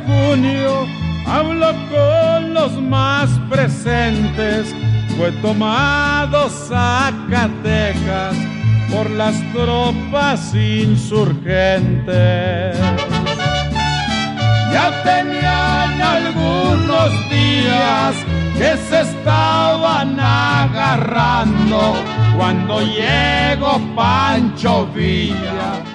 junio habló con los más presentes. Fue tomado Zacatecas por las tropas insurgentes. Ya tenían algunos días que se estaban agarrando cuando llegó Pancho Villa